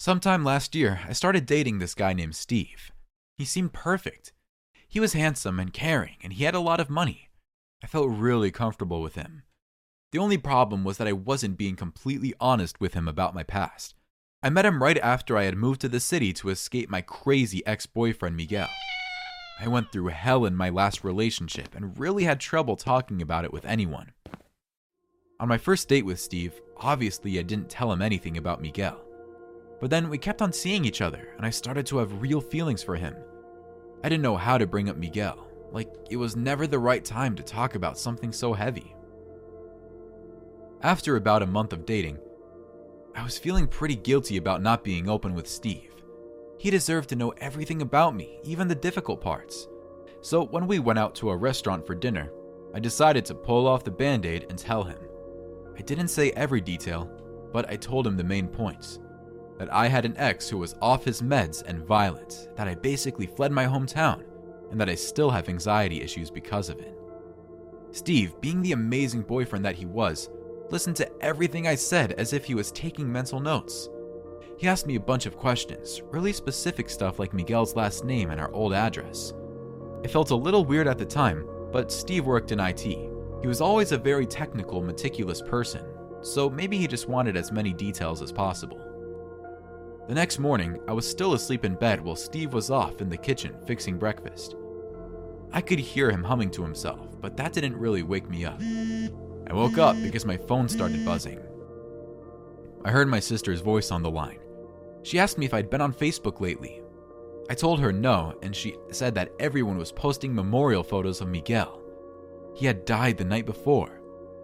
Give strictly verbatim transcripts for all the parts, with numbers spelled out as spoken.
Sometime last year, I started dating this guy named Steve. He seemed perfect. He was handsome and caring, and he had a lot of money. I felt really comfortable with him. The only problem was that I wasn't being completely honest with him about my past. I met him right after I had moved to the city to escape my crazy ex-boyfriend Miguel. I went through hell in my last relationship and really had trouble talking about it with anyone. On my first date with Steve, obviously I didn't tell him anything about Miguel. But then we kept on seeing each other, and I started to have real feelings for him. I didn't know how to bring up Miguel, like it was never the right time to talk about something so heavy. After about a month of dating, I was feeling pretty guilty about not being open with Steve. He deserved to know everything about me, even the difficult parts. So when we went out to a restaurant for dinner, I decided to pull off the band-aid and tell him. I didn't say every detail, but I told him the main points. That I had an ex who was off his meds and violent, that I basically fled my hometown, and that I still have anxiety issues because of it. Steve, being the amazing boyfriend that he was, listened to everything I said as if he was taking mental notes. He asked me a bunch of questions, really specific stuff like Miguel's last name and our old address. It felt a little weird at the time, but Steve worked in I T. He was always a very technical, meticulous person, so maybe he just wanted as many details as possible. The next morning, I was still asleep in bed while Steve was off in the kitchen fixing breakfast. I could hear him humming to himself, but that didn't really wake me up. I woke up because my phone started buzzing. I heard my sister's voice on the line. She asked me if I'd been on Facebook lately. I told her no, and she said that everyone was posting memorial photos of Miguel. He had died the night before.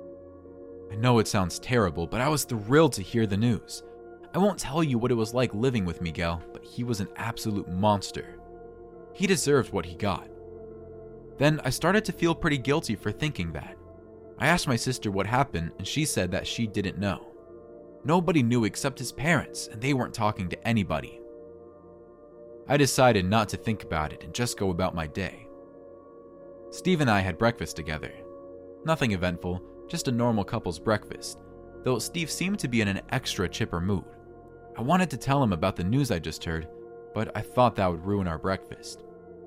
I know it sounds terrible, but I was thrilled to hear the news. I won't tell you what it was like living with Miguel, but he was an absolute monster. He deserved what he got. Then I started to feel pretty guilty for thinking that. I asked my sister what happened, and she said that she didn't know. Nobody knew except his parents, and they weren't talking to anybody. I decided not to think about it and just go about my day. Steve and I had breakfast together. Nothing eventful, just a normal couple's breakfast, though Steve seemed to be in an extra chipper mood. I wanted to tell him about the news I just heard, but I thought that would ruin our breakfast.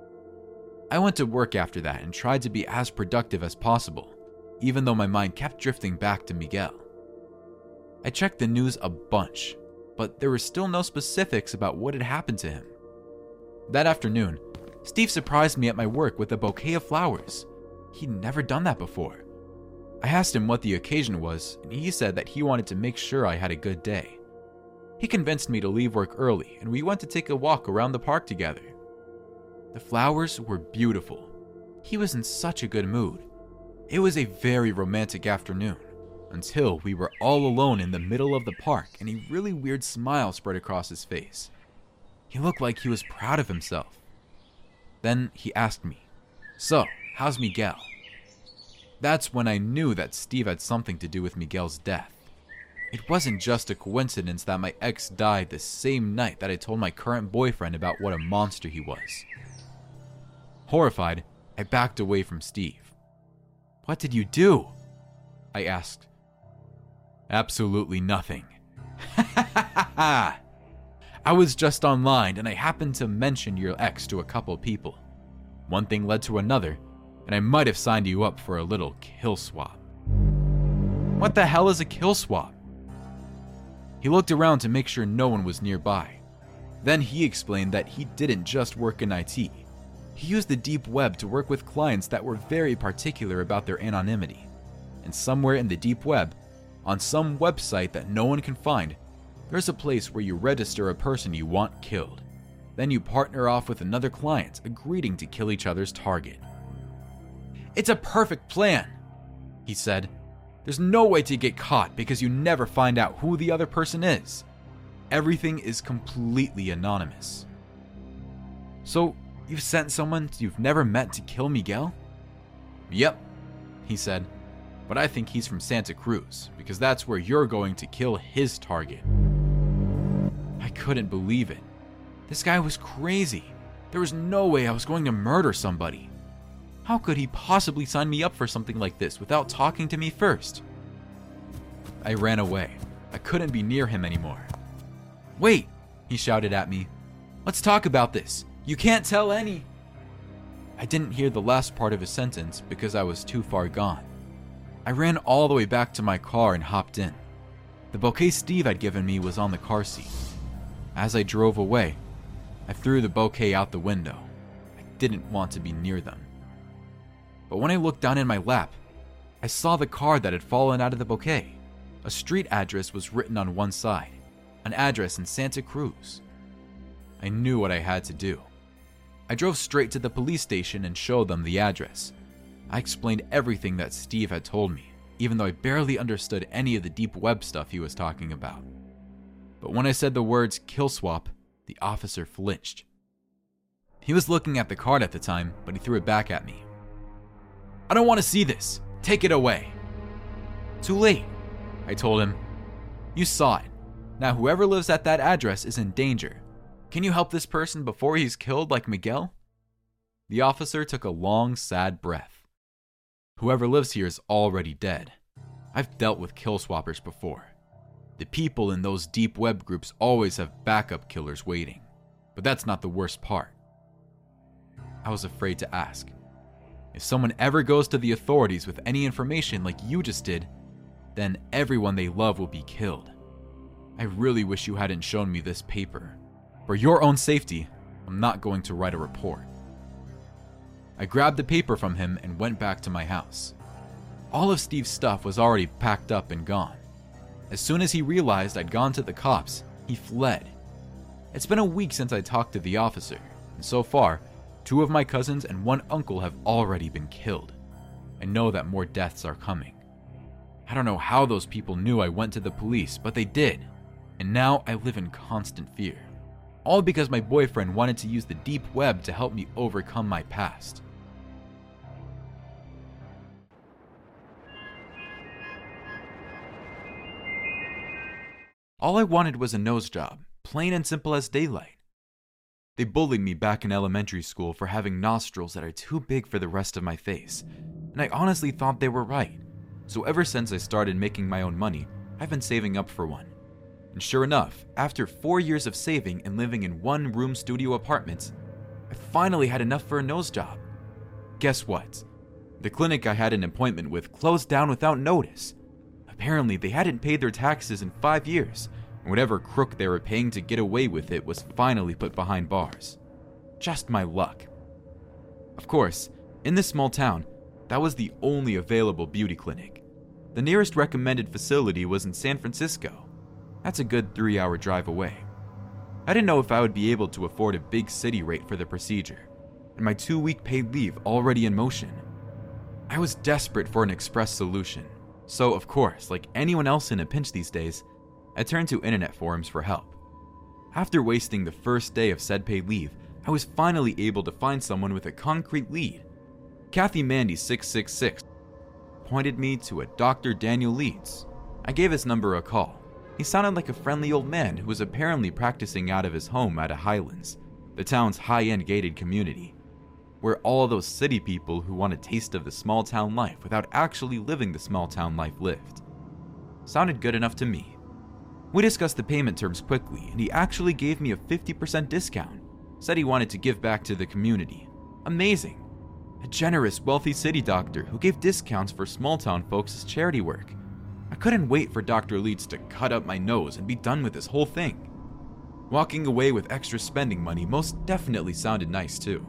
I went to work after that and tried to be as productive as possible, even though my mind kept drifting back to Miguel. I checked the news a bunch, but there were still no specifics about what had happened to him. That afternoon, Steve surprised me at my work with a bouquet of flowers. He'd never done that before. I asked him what the occasion was, and he said that he wanted to make sure I had a good day. He convinced me to leave work early, and we went to take a walk around the park together. The flowers were beautiful. He was in such a good mood. It was a very romantic afternoon, until we were all alone in the middle of the park and a really weird smile spread across his face. He looked like he was proud of himself. Then he asked me, "So, how's Miguel?" That's when I knew that Steve had something to do with Miguel's death. It wasn't just a coincidence that my ex died the same night that I told my current boyfriend about what a monster he was. Horrified, I backed away from Steve. "What did you do?" I asked. "Absolutely nothing." I was just online and I happened to mention your ex to a couple people. One thing led to another, and I might have signed you up for a little kill swap. What the hell is a kill swap? He looked around to make sure no one was nearby. Then he explained that he didn't just work in I T. He used the deep web to work with clients that were very particular about their anonymity. And somewhere in the deep web, on some website that no one can find, there's a place where you register a person you want killed. Then you partner off with another client, agreeing to kill each other's target. "It's a perfect plan," he said. "There's no way to get caught because you never find out who the other person is. Everything is completely anonymous." "So, you've sent someone you've never met to kill Miguel?" "Yep," he said. "But I think he's from Santa Cruz, because that's where you're going to kill his target." I couldn't believe it. This guy was crazy. There was no way I was going to murder somebody. How could he possibly sign me up for something like this without talking to me first? I ran away. I couldn't be near him anymore. "Wait, he shouted at me. "Let's talk about this. You can't tell any." I didn't hear the last part of his sentence because I was too far gone. I ran all the way back to my car and hopped in. The bouquet Steve had given me was on the car seat. As I drove away, I threw the bouquet out the window. I didn't want to be near them. But when I looked down in my lap, I saw the card that had fallen out of the bouquet. A street address was written on one side, an address in Santa Cruz. I knew what I had to do. I drove straight to the police station and showed them the address. I explained everything that Steve had told me, even though I barely understood any of the deep web stuff he was talking about. But when I said the words kill swap, the officer flinched. He was looking at the card at the time, but he threw it back at me. "I don't want to see this. Take it away." "Too late," I told him. "You saw it. Now whoever lives at that address is in danger. Can you help this person before he's killed like Miguel?" The officer took a long, sad breath. "Whoever lives here is already dead. I've dealt with kill swappers before. The people in those deep web groups always have backup killers waiting. But that's not the worst part." I was afraid to ask. If someone ever goes to the authorities with any information like you just did, then everyone they love will be killed. I really wish you hadn't shown me this paper. For your own safety, I'm not going to write a report. I grabbed the paper from him and went back to my house. All of Steve's stuff was already packed up and gone. As soon as he realized I'd gone to the cops, he fled. It's been a week since I talked to the officer, and so far, two of my cousins and one uncle have already been killed. I know that more deaths are coming. I don't know how those people knew I went to the police, but they did, and now I live in constant fear. All because my boyfriend wanted to use the deep web to help me overcome my past. All I wanted was a nose job, plain and simple as daylight. They bullied me back in elementary school for having nostrils that are too big for the rest of my face, and I honestly thought they were right. So ever since I started making my own money, I've been saving up for one. And sure enough, after four years of saving and living in one-room studio apartments, I finally had enough for a nose job. Guess what? The clinic I had an appointment with closed down without notice. Apparently, they hadn't paid their taxes in five years, and whatever crook they were paying to get away with it was finally put behind bars. Just my luck. Of course, in this small town, that was the only available beauty clinic. The nearest recommended facility was in San Francisco. That's a good three-hour drive away. I didn't know if I would be able to afford a big city rate for the procedure, and my two-week paid leave already in motion. I was desperate for an express solution, so of course, like anyone else in a pinch these days, I turned to internet forums for help. After wasting the first day of said paid leave, I was finally able to find someone with a concrete lead. Kathy Mandy six six six pointed me to a Doctor Daniel Leeds. I gave his number a call. He sounded like a friendly old man who was apparently practicing out of his home at a Highlands, the town's high-end gated community, where all those city people who want a taste of the small-town life without actually living the small-town life lived. Sounded good enough to me. We discussed the payment terms quickly, and he actually gave me a fifty percent discount. Said he wanted to give back to the community. Amazing. A generous, wealthy city doctor who gave discounts for small-town folks' charity work. I couldn't wait for Doctor Leeds to cut up my nose and be done with this whole thing. Walking away with extra spending money most definitely sounded nice too.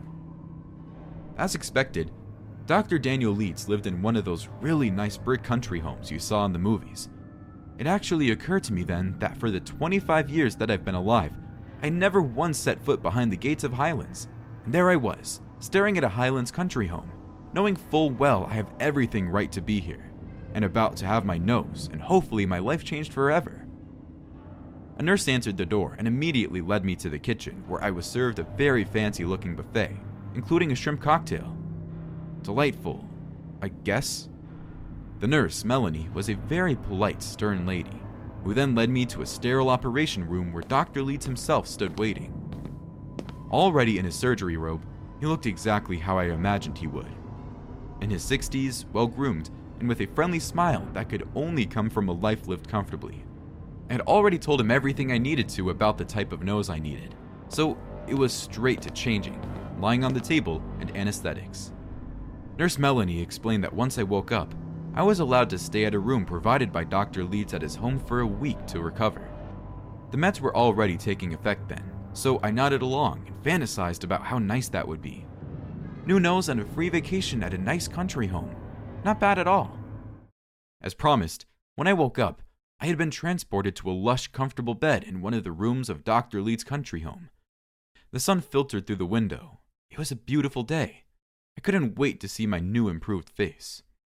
As expected, Doctor Daniel Leeds lived in one of those really nice brick country homes you saw in the movies. It actually occurred to me then that for the twenty-five years that I've been alive, I never once set foot behind the gates of Highlands. And there I was, staring at a Highlands country home, knowing full well I have everything right to be here, and about to have my nose and hopefully my life changed forever. A nurse answered the door and immediately led me to the kitchen, where I was served a very fancy-looking buffet, including a shrimp cocktail. Delightful, I guess. The nurse, Melanie, was a very polite, stern lady, who then led me to a sterile operation room where Doctor Leeds himself stood waiting. Already in his surgery robe, he looked exactly how I imagined he would. In his sixties, well-groomed, and with a friendly smile that could only come from a life lived comfortably. I had already told him everything I needed to about the type of nose I needed, so it was straight to changing, lying on the table, and anesthetics. Nurse Melanie explained that once I woke up, I was allowed to stay at a room provided by Doctor Leeds at his home for a week to recover. The meds were already taking effect then, so I nodded along and fantasized about how nice that would be. New nose and a free vacation at a nice country home. Not bad at all. As promised, when I woke up, I had been transported to a lush, comfortable bed in one of the rooms of Doctor Leeds' country home. The sun filtered through the window. It was a beautiful day. I couldn't wait to see my new improved face.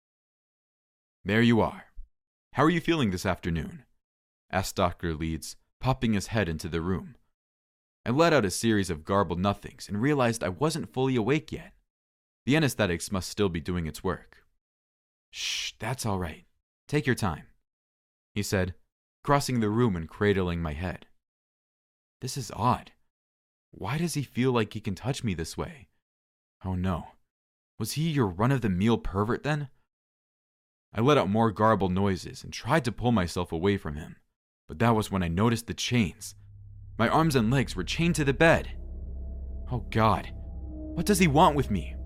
"There you are. How are you feeling this afternoon?" asked Doctor Leeds, popping his head into the room. I let out a series of garbled nothings and realized I wasn't fully awake yet. The anesthetics must still be doing its work. "Shh, that's all right. Take your time," he said, crossing the room and cradling my head. This is odd. Why does he feel like he can touch me this way? Oh no. Was he your run-of-the-mill pervert then? I let out more garbled noises and tried to pull myself away from him, but that was when I noticed the chains. My arms and legs were chained to the bed. Oh God, what does he want with me?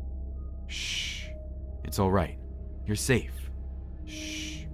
Shh, it's all right. You're safe. Shh.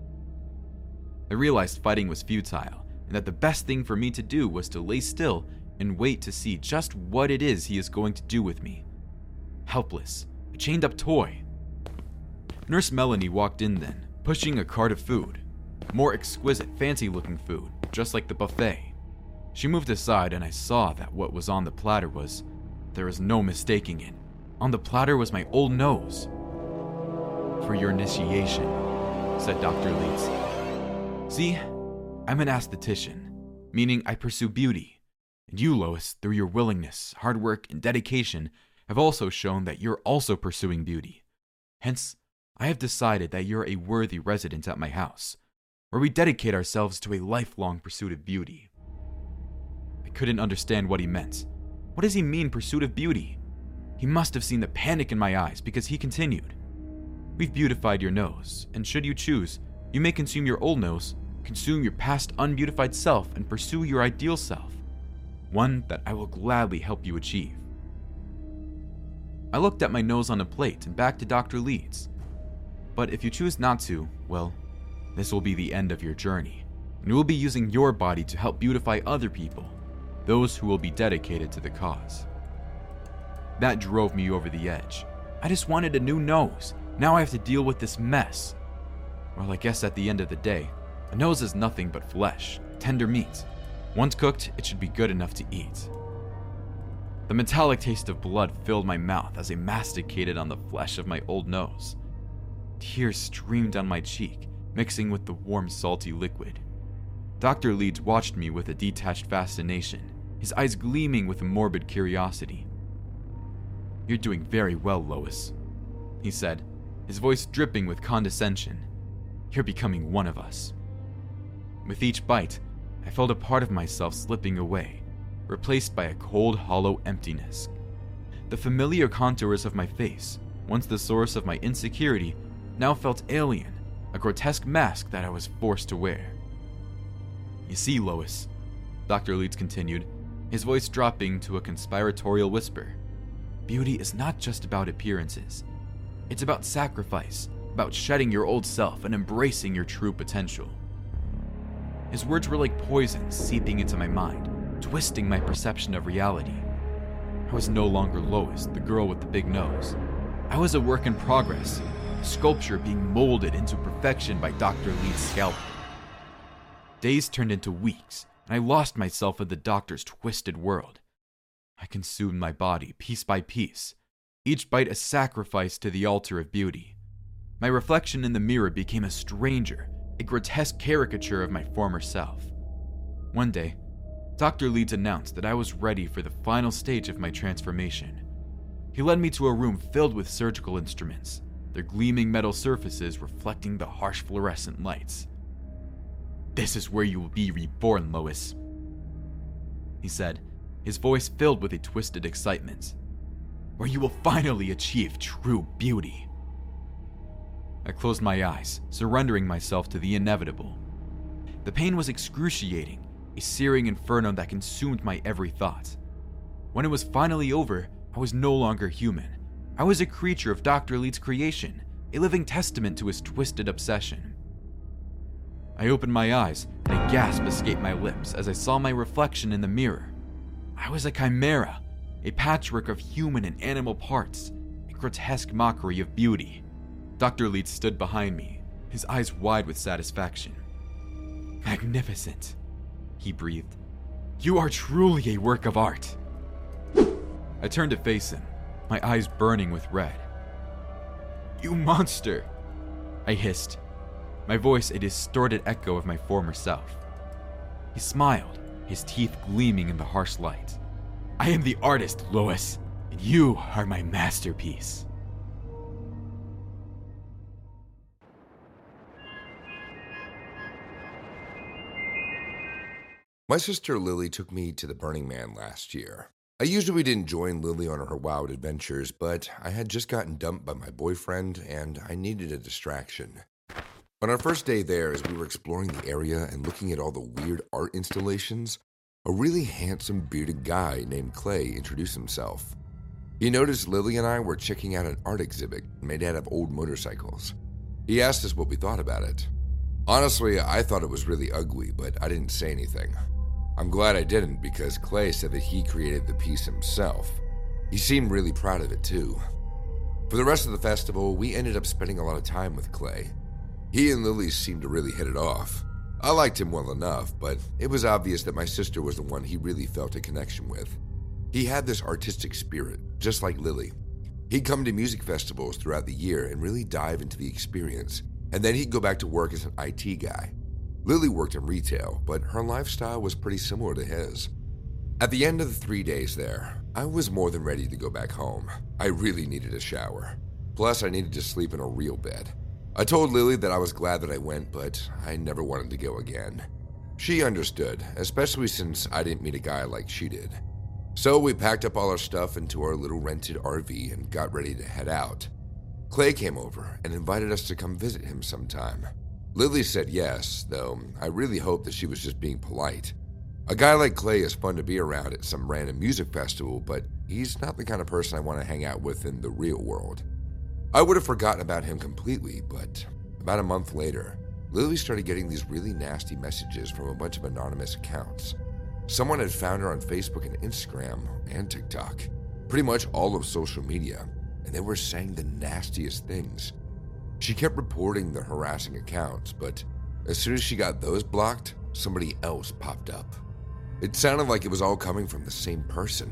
I realized fighting was futile, and that the best thing for me to do was to lay still and wait to see just what it is he is going to do with me. Helpless, a chained-up toy. Nurse Melanie walked in then, pushing a cart of food. More exquisite, fancy-looking food, just like the buffet. She moved aside and I saw that what was on the platter was, there was no mistaking it. On the platter was my old nose. "For your initiation," said Doctor Leeds. "See, I'm an aesthetician, meaning I pursue beauty. And you, Lois, through your willingness, hard work, and dedication, have also shown that you're also pursuing beauty. Hence, I have decided that you're a worthy resident at my house, where we dedicate ourselves to a lifelong pursuit of beauty." I couldn't understand what he meant. What does he mean, pursuit of beauty? He must have seen the panic in my eyes because he continued. "We've beautified your nose, and should you choose, you may consume your old nose, consume your past unbeautified self, and pursue your ideal self, one that I will gladly help you achieve." I looked at my nose on a plate and back to Doctor Leeds. "But if you choose not to, well, this will be the end of your journey, and you will be using your body to help beautify other people, those who will be dedicated to the cause." That drove me over the edge. I just wanted a new nose. Now I have to deal with this mess. Well, I guess at the end of the day, a nose is nothing but flesh, tender meat. Once cooked, it should be good enough to eat. The metallic taste of blood filled my mouth as I masticated on the flesh of my old nose. Tears streamed down my cheek, mixing with the warm, salty liquid. Doctor Leeds watched me with a detached fascination, his eyes gleaming with a morbid curiosity. "You're doing very well, Lois," he said, his voice dripping with condescension. "You're becoming one of us." With each bite, I felt a part of myself slipping away, replaced by a cold, hollow emptiness. The familiar contours of my face, once the source of my insecurity, now felt alien, a grotesque mask that I was forced to wear. "You see, Lois," Doctor Leeds continued, his voice dropping to a conspiratorial whisper, "beauty is not just about appearances. It's about sacrifice, about shedding your old self and embracing your true potential." His words were like poison seeping into my mind, twisting my perception of reality. I was no longer Lois, the girl with the big nose. I was a work in progress, a sculpture being molded into perfection by Doctor Leeds' scalpel. Days turned into weeks, and I lost myself in the doctor's twisted world. I consumed my body piece by piece, each bite a sacrifice to the altar of beauty. My reflection in the mirror became a stranger, a grotesque caricature of my former self. One day, Doctor Leeds announced that I was ready for the final stage of my transformation. He led me to a room filled with surgical instruments, their gleaming metal surfaces reflecting the harsh fluorescent lights. "This is where you will be reborn, Lois," he said, his voice filled with a twisted excitement. "Where you will finally achieve true beauty." I closed my eyes, surrendering myself to the inevitable. The pain was excruciating, a searing inferno that consumed my every thought. When it was finally over, I was no longer human. I was a creature of Doctor Leeds' creation, a living testament to his twisted obsession. I opened my eyes, and a gasp escaped my lips as I saw my reflection in the mirror. I was a chimera, a patchwork of human and animal parts, a grotesque mockery of beauty. Doctor Leeds stood behind me, his eyes wide with satisfaction. "Magnificent," he breathed. "You are truly a work of art." I turned to face him, my eyes burning with red. "You monster!" I hissed, my voice a distorted echo of my former self. He smiled, his teeth gleaming in the harsh light. "I am the artist, Lois, and you are my masterpiece." My sister Lily took me to the Burning Man last year. I usually didn't join Lily on her wild adventures, but I had just gotten dumped by my boyfriend and I needed a distraction. On our first day there, as we were exploring the area and looking at all the weird art installations, a really handsome bearded guy named Clay introduced himself. He noticed Lily and I were checking out an art exhibit made out of old motorcycles. He asked us what we thought about it. Honestly, I thought it was really ugly, but I didn't say anything. I'm glad I didn't because Clay said that he created the piece himself. He seemed really proud of it too. For the rest of the festival, we ended up spending a lot of time with Clay. He and Lily seemed to really hit it off. I liked him well enough, but it was obvious that my sister was the one he really felt a connection with. He had this artistic spirit, just like Lily. He'd come to music festivals throughout the year and really dive into the experience, and then he'd go back to work as an I T guy. Lily worked in retail, but her lifestyle was pretty similar to his. At the end of the three days there, I was more than ready to go back home. I really needed a shower. Plus, I needed to sleep in a real bed. I told Lily that I was glad that I went, but I never wanted to go again. She understood, especially since I didn't meet a guy like she did. So we packed up all our stuff into our little rented R V and got ready to head out. Clay came over and invited us to come visit him sometime. Lily said yes, though I really hoped that she was just being polite. A guy like Clay is fun to be around at some random music festival, but he's not the kind of person I want to hang out with in the real world. I would have forgotten about him completely, but about a month later, Lily started getting these really nasty messages from a bunch of anonymous accounts. Someone had found her on Facebook and Instagram and TikTok, pretty much all of social media, and they were saying the nastiest things. She kept reporting the harassing accounts, but as soon as she got those blocked, somebody else popped up. It sounded like it was all coming from the same person.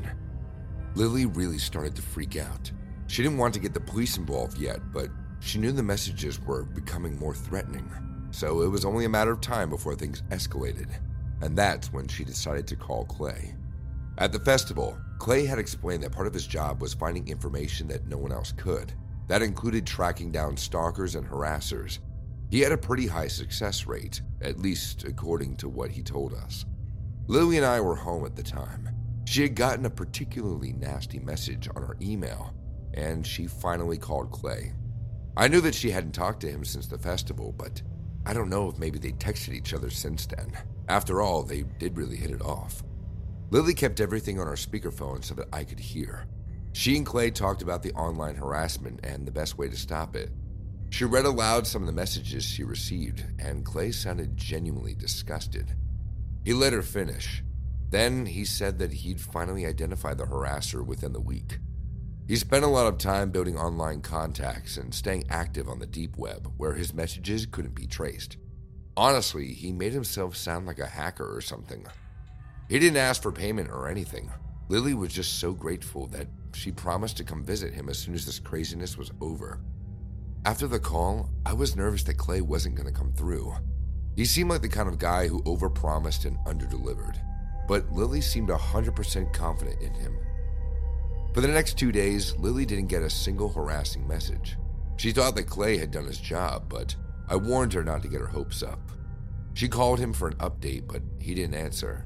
Lily really started to freak out. She didn't want to get the police involved yet, but she knew the messages were becoming more threatening, so it was only a matter of time before things escalated, and that's when she decided to call Clay. At the festival, Clay had explained that part of his job was finding information that no one else could. That included tracking down stalkers and harassers. He had a pretty high success rate, at least according to what he told us. Lily and I were home at the time. She had gotten a particularly nasty message on her email, and she finally called Clay. I knew that she hadn't talked to him since the festival, but I don't know if maybe they texted each other since then. After all, they did really hit it off. Lily kept everything on her speakerphone so that I could hear. She and Clay talked about the online harassment and the best way to stop it. She read aloud some of the messages she received, and Clay sounded genuinely disgusted. He let her finish. Then he said that he'd finally identified the harasser within the week. He spent a lot of time building online contacts and staying active on the deep web, where his messages couldn't be traced. Honestly, he made himself sound like a hacker or something. He didn't ask for payment or anything. Lily was just so grateful that she promised to come visit him as soon as this craziness was over. After the call, I was nervous that Clay wasn't going to come through. He seemed like the kind of guy who overpromised and underdelivered, but Lily seemed one hundred percent confident in him. For the next two days, Lily didn't get a single harassing message. She thought that Clay had done his job, but I warned her not to get her hopes up. She called him for an update, but he didn't answer.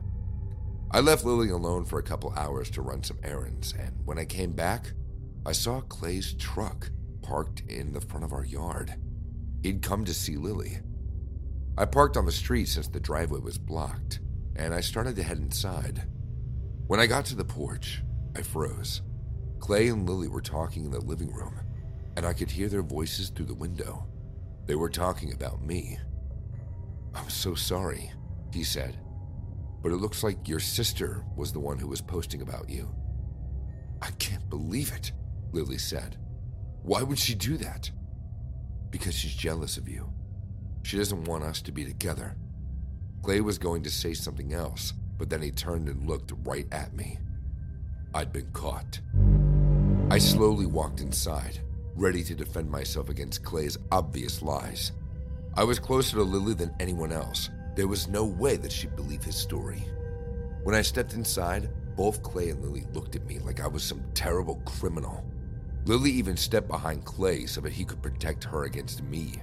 I left Lily alone for a couple hours to run some errands, and when I came back, I saw Clay's truck parked in the front of our yard. He'd come to see Lily. I parked on the street since the driveway was blocked, and I started to head inside. When I got to the porch, I froze. Clay and Lily were talking in the living room, and I could hear their voices through the window. They were talking about me. "I'm so sorry," he said, "but it looks like your sister was the one who was posting about you." "I can't believe it," Lily said. "Why would she do that?" "Because she's jealous of you. She doesn't want us to be together." Clay was going to say something else, but then he turned and looked right at me. I'd been caught. I slowly walked inside, ready to defend myself against Clay's obvious lies. I was closer to Lily than anyone else. There was no way that she'd believe his story. When I stepped inside, both Clay and Lily looked at me like I was some terrible criminal. Lily even stepped behind Clay so that he could protect her against me.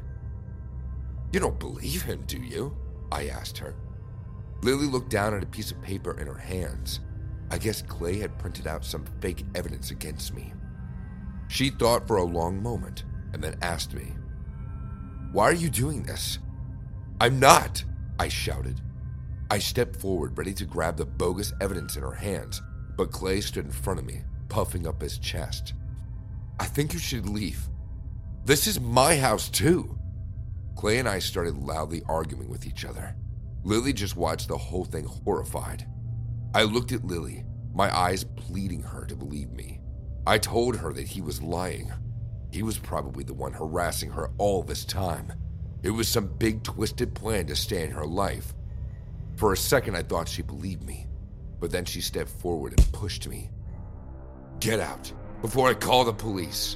"You don't believe him, do you?" I asked her. Lily looked down at a piece of paper in her hands. I guess Clay had printed out some fake evidence against me. She thought for a long moment and then asked me, "Why are you doing this?" "I'm not," I shouted. I stepped forward, ready to grab the bogus evidence in her hands, but Clay stood in front of me, puffing up his chest. "I think you should leave. This is my house too." Clay and I started loudly arguing with each other. Lily just watched the whole thing horrified. I looked at Lily, my eyes pleading her to believe me. I told her that he was lying. He was probably the one harassing her all this time. It was some big twisted plan to stay in her life. For a second I thought she believed me, but then she stepped forward and pushed me. "Get out, before I call the police."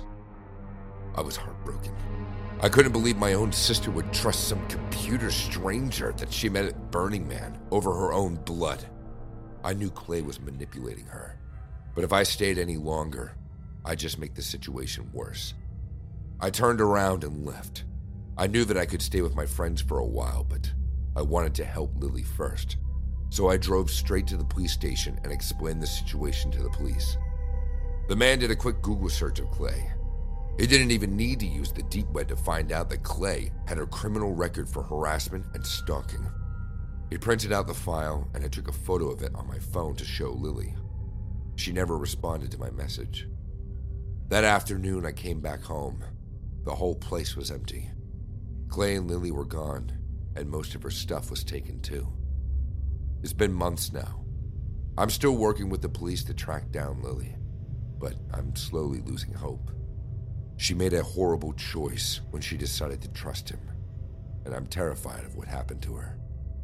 I was heartbroken. I couldn't believe my own sister would trust some computer stranger that she met at Burning Man over her own blood. I knew Clay was manipulating her, but if I stayed any longer, I'd just make the situation worse. I turned around and left. I knew that I could stay with my friends for a while, but I wanted to help Lily first. So I drove straight to the police station and explained the situation to the police. The man did a quick Google search of Clay. He didn't even need to use the deep web to find out that Clay had a criminal record for harassment and stalking. He printed out the file and I took a photo of it on my phone to show Lily. She never responded to my message. That afternoon I came back home. The whole place was empty. Clay and Lily were gone, and most of her stuff was taken too. It's been months now. I'm still working with the police to track down Lily, but I'm slowly losing hope. She made a horrible choice when she decided to trust him, and I'm terrified of what happened to her.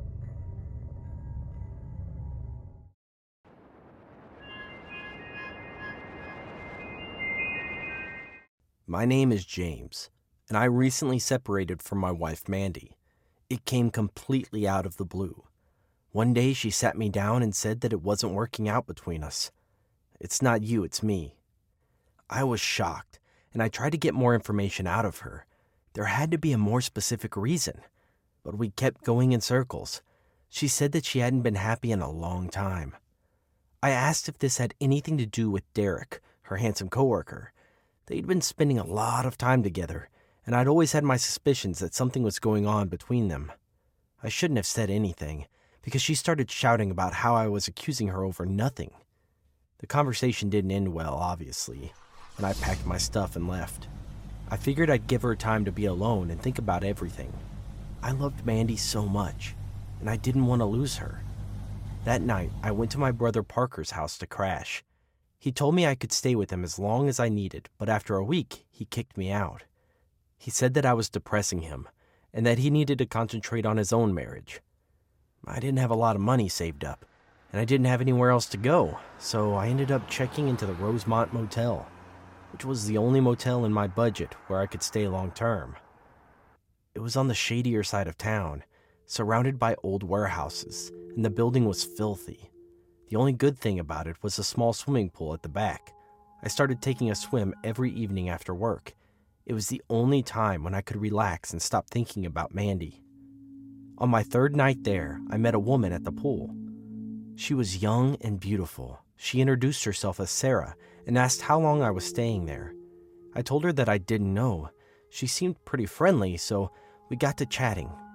My name is James, and I recently separated from my wife, Mandy. It came completely out of the blue. One day she sat me down and said that it wasn't working out between us. "It's not you, it's me." I was shocked, and I tried to get more information out of her. There had to be a more specific reason, but we kept going in circles. She said that she hadn't been happy in a long time. I asked if this had anything to do with Derek, her handsome coworker. They'd been spending a lot of time together, and I'd always had my suspicions that something was going on between them. I shouldn't have said anything, because she started shouting about how I was accusing her over nothing. The conversation didn't end well, obviously, and I packed my stuff and left. I figured I'd give her time to be alone and think about everything. I loved Mandy so much, and I didn't want to lose her. That night, I went to my brother Parker's house to crash. He told me I could stay with him as long as I needed, but after a week, he kicked me out. He said that I was depressing him, and that he needed to concentrate on his own marriage. I didn't have a lot of money saved up, and I didn't have anywhere else to go, so I ended up checking into the Rosemont Motel, which was the only motel in my budget where I could stay long term. It was on the shadier side of town, surrounded by old warehouses, and the building was filthy. The only good thing about it was a small swimming pool at the back. I started taking a swim every evening after work. It was the only time when I could relax and stop thinking about Mandy. On my third night there, I met a woman at the pool. She was young and beautiful. She introduced herself as Sarah and asked how long I was staying there. I told her that I didn't know. She seemed pretty friendly, so we got to chatting,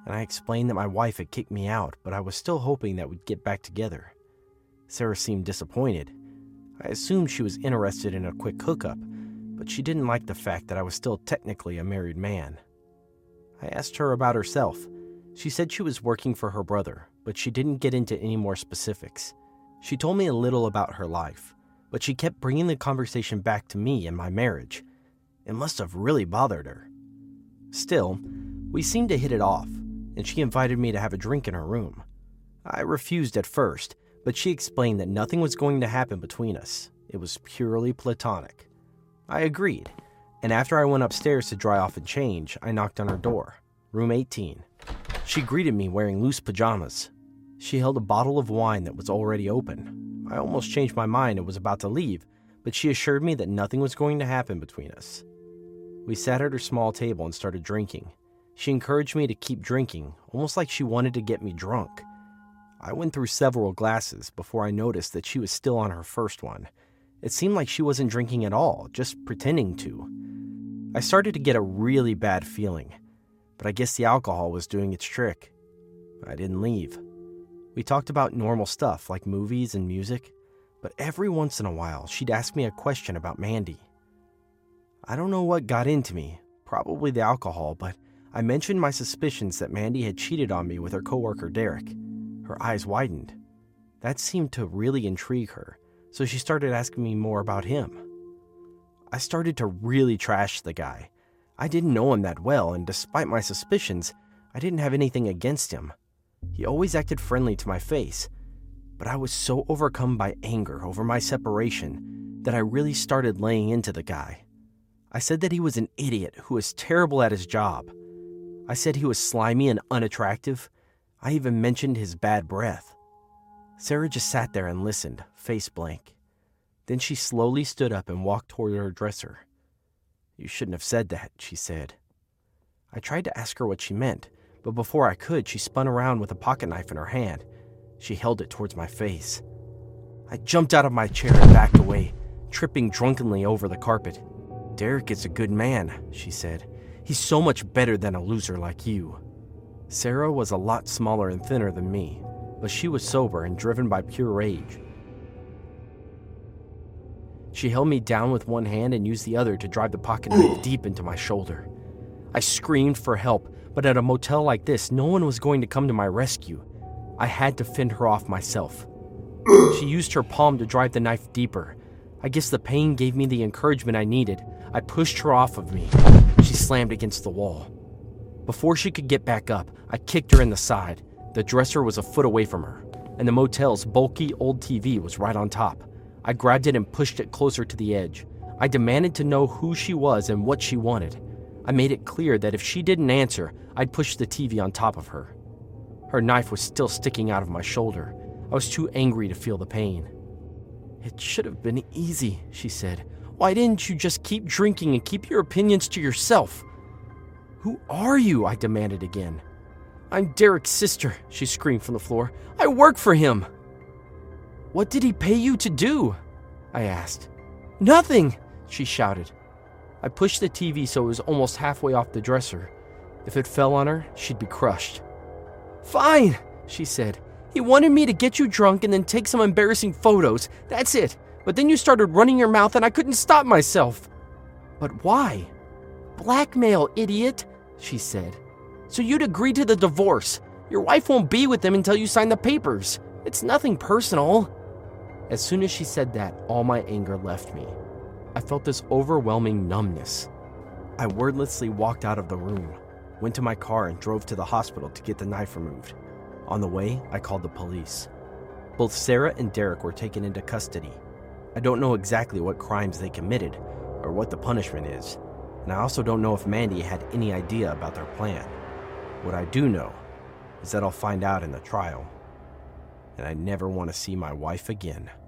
and I explained that my wife had kicked me out, but I was still hoping that we'd get back together. Sarah seemed disappointed. I assumed she was interested in a quick hookup, but she didn't like the fact that I was still technically a married man. I asked her about herself. She said she was working for her brother, but she didn't get into any more specifics. She told me a little about her life, but she kept bringing the conversation back to me and my marriage. It must have really bothered her. Still, we seemed to hit it off, and she invited me to have a drink in her room. I refused at first, but she explained that nothing was going to happen between us. It was purely platonic. I agreed, and after I went upstairs to dry off and change, I knocked on her door, room eighteen. She greeted me wearing loose pajamas. She held a bottle of wine that was already open. I almost changed my mind and was about to leave, but she assured me that nothing was going to happen between us. We sat at her small table and started drinking. She encouraged me to keep drinking, almost like she wanted to get me drunk. I went through several glasses before I noticed that she was still on her first one. It seemed like she wasn't drinking at all, just pretending to. I started to get a really bad feeling, but I guess the alcohol was doing its trick. I didn't leave. We talked about normal stuff like movies and music, but every once in a while she'd ask me a question about Mandy. I don't know what got into me, probably the alcohol, but I mentioned my suspicions that Mandy had cheated on me with her coworker Derek. Her eyes widened. That seemed to really intrigue her, so she started asking me more about him. I started to really trash the guy. I didn't know him that well, and despite my suspicions, I didn't have anything against him. He always acted friendly to my face, but I was so overcome by anger over my separation that I really started laying into the guy. I said that he was an idiot who was terrible at his job. I said he was slimy and unattractive. I even mentioned his bad breath. Sarah just sat there and listened, face blank. Then she slowly stood up and walked toward her dresser. "You shouldn't have said that," she said. I tried to ask her what she meant, but before I could, she spun around with a pocket knife in her hand. She held it towards my face. I jumped out of my chair and backed away, tripping drunkenly over the carpet. "Derek is a good man," she said. "He's so much better than a loser like you." Sarah was a lot smaller and thinner than me, but she was sober and driven by pure rage. She held me down with one hand and used the other to drive the pocket knife deep into my shoulder. I screamed for help, but at a motel like this, no one was going to come to my rescue. I had to fend her off myself. She used her palm to drive the knife deeper. I guess the pain gave me the encouragement I needed. I pushed her off of me. She slammed against the wall. Before she could get back up, I kicked her in the side. The dresser was a foot away from her, and the motel's bulky old T V was right on top. I grabbed it and pushed it closer to the edge. I demanded to know who she was and what she wanted. I made it clear that if she didn't answer, I'd push the T V on top of her. Her knife was still sticking out of my shoulder. I was too angry to feel the pain. "It should have been easy," she said. "Why didn't you just keep drinking and keep your opinions to yourself?" "Who are you?" I demanded again. "I'm Derek's sister," she screamed from the floor. "I work for him." "What did he pay you to do?" I asked. "Nothing," she shouted. I pushed the T V so it was almost halfway off the dresser. If it fell on her, she'd be crushed. "Fine," she said. "He wanted me to get you drunk and then take some embarrassing photos. That's it. But then you started running your mouth and I couldn't stop myself." "But why?" "Blackmail, idiot," she said. "So you'd agree to the divorce. Your wife won't be with him until you sign the papers. It's nothing personal." As soon as she said that, all my anger left me. I felt this overwhelming numbness. I wordlessly walked out of the room, went to my car and drove to the hospital to get the knife removed. On the way, I called the police. Both Sarah and Derek were taken into custody. I don't know exactly what crimes they committed or what the punishment is, and I also don't know if Mandy had any idea about their plan. What I do know is that I'll find out in the trial, and I never want to see my wife again.